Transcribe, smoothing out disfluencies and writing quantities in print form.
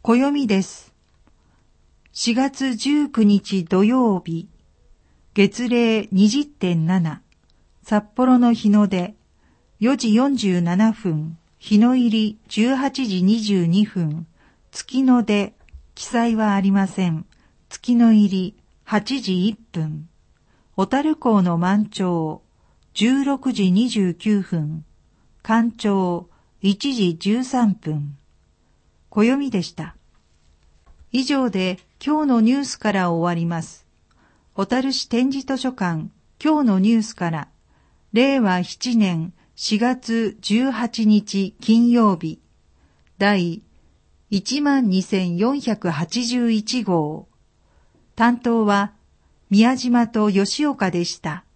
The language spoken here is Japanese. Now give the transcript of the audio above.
暦です。4月19日土曜日、月齢 20.7、札幌の日の出、4時47分、日の入り18時22分、月の出、記載はありません。月の入り8時1分、小樽港の満潮、16時29分、干潮1時13分。暦でした。以上で今日のニュースから終わります。小樽市点字図書館今日のニュースから、令和7年4月18日金曜日、第12481号。担当は宮島と吉岡でした。